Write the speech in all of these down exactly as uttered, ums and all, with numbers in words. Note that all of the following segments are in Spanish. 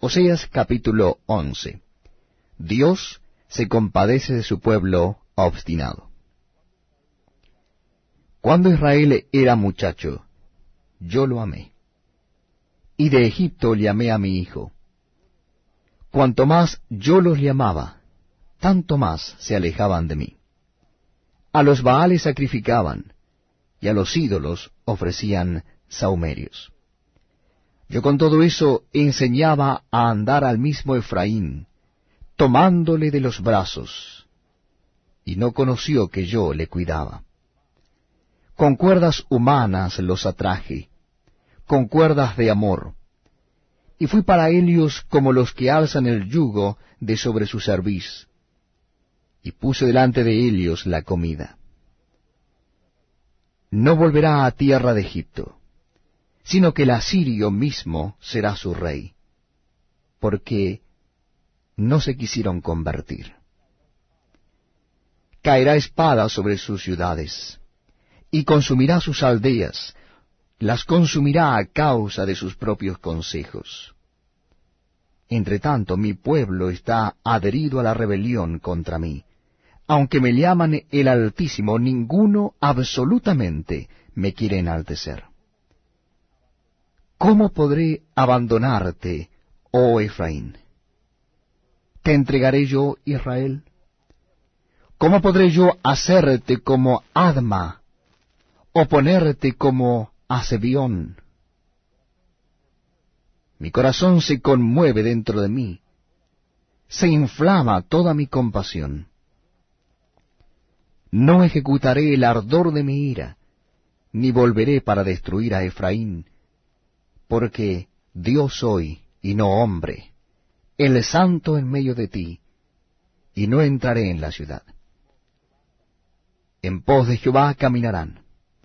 Oseas capítulo once. Dios se compadece de su pueblo obstinado. Cuando Israel era muchacho, yo lo amé, y de Egipto llamé a mi hijo. Cuanto más yo los llamaba, tanto más se alejaban de mí. A los Baales sacrificaban, y a los ídolos ofrecían sahumerios. Yo con todo eso enseñaba a andar al mismo Efraín, tomándole de los brazos, y no conoció que yo le cuidaba. Con cuerdas humanas los atraje, con cuerdas de amor, y fui para ellos como los que alzan el yugo de sobre su cerviz, y puse delante de ellos la comida. No volverá a tierra de Egipto, sino que el asirio mismo será su rey, porque no se quisieron convertir. Caerá espada sobre sus ciudades, y consumirá sus aldeas, las consumirá a causa de sus propios consejos. Entre tanto, mi pueblo está adherido a la rebelión contra mí. Aunque me llaman el Altísimo, ninguno absolutamente me quiere enaltecer. ¿Cómo podré abandonarte, oh Efraín? ¿Te entregaré yo, Israel? ¿Cómo podré yo hacerte como Adma, o ponerte como a Zebión? Mi corazón se conmueve dentro de mí, se inflama toda mi compasión. No ejecutaré el ardor de mi ira, ni volveré para destruir a Efraín, porque Dios soy y no hombre, el santo en medio de ti, y no entraré en la ciudad. En pos de Jehová caminarán.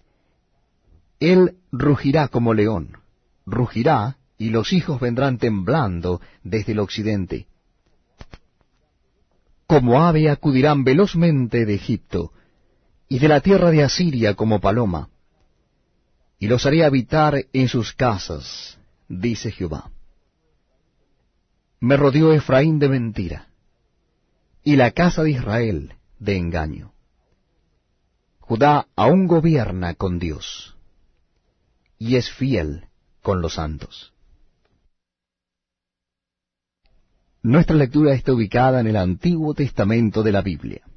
Él rugirá como león, rugirá, y los hijos vendrán temblando desde el occidente. Como ave acudirán velozmente de Egipto, y de la tierra de Asiria como paloma, y los haré habitar en sus casas, dice Jehová. Me rodeó Efraín de mentira, y la casa de Israel de engaño. Judá aún gobierna con Dios, y es fiel con los santos. Nuestra lectura está ubicada en el Antiguo Testamento de la Biblia.